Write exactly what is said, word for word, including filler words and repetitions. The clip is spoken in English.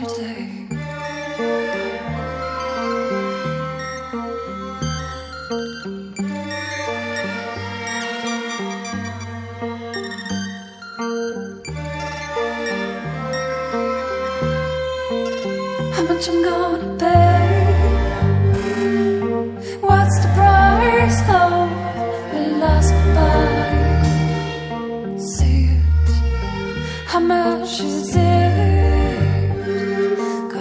day. How much I'm gonna pay? What's the price of the last goodbye? Say it. How much is it?